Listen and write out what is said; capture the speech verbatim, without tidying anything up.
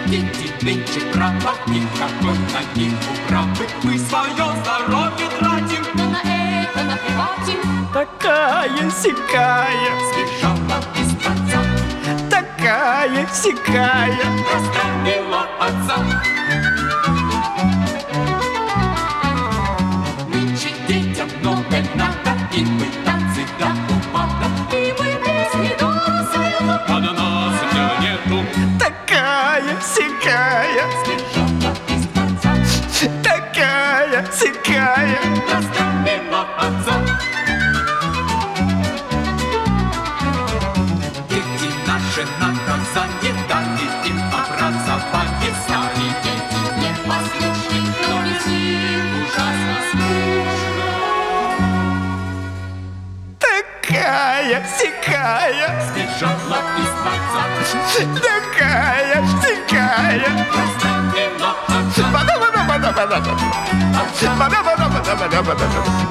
дети нынче право, никакой на них управы. Мы свое здоровье тратим, но на это наплевать. Такая-сякая, сбежала из дворца, такая-сякая, расстроила отца. Нынче детям много надо, и мы танцы до упада. И мы песни до рассвета, А до нас дня нету. такая-сякая, Сбежала из дворца, такая-сякая, расстроила отца. Дети наши наказание дали им образование. Стали дети непослушны, но без них ужасно скучно. такая-сякая, Сбежала из дворца, такая-сякая. расстроила отца. Ba-da-ba-da-ba-da-ba-da-ba. Ba-da-ba-da-ba-da-ba-da-ba.